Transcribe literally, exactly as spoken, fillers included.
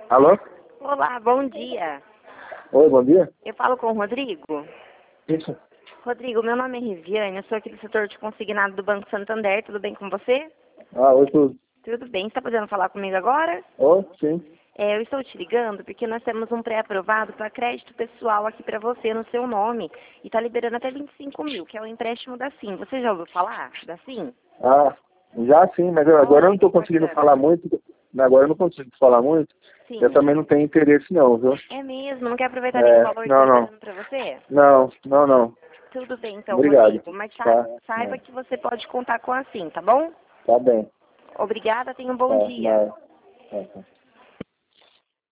Alô? Olá, bom dia. Oi, bom dia. Eu falo com o Rodrigo. Isso. Rodrigo, meu nome é Riviane, eu sou aqui do setor de consignado do Banco Santander, tudo bem com você? Ah, oi, tudo. Tudo bem, você está podendo falar comigo agora? Oi, sim. É, eu estou te ligando porque nós temos um pré-aprovado para crédito pessoal aqui para você no seu nome e está liberando até vinte e cinco mil, que é o empréstimo da Sim. Você já ouviu falar da Sim? Ah, já sim, mas eu- agora eu não Olha, estou que conseguindo bacana. falar muito. Agora eu não consigo falar muito. Eu Sim. também não tenho interesse não, viu? É mesmo? Não quer aproveitar nenhum É, valor que está não, não. liberando para você? Não, não, não. Tudo bem então, Obrigado. Rodrigo, mas sa- Tá, saiba é, que você pode contar com a Sim, tá bom? tá bem. Obrigada, tenha um bom Tá, dia. vai. Tá, tá.